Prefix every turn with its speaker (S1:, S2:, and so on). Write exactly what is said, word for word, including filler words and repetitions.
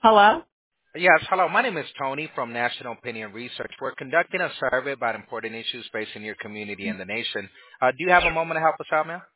S1: Hello?
S2: Yes, hello. My name is Tony from National Opinion Research. We're conducting a survey about important issues facing your community and the nation. Uh, do you have a moment to help us out, ma'am?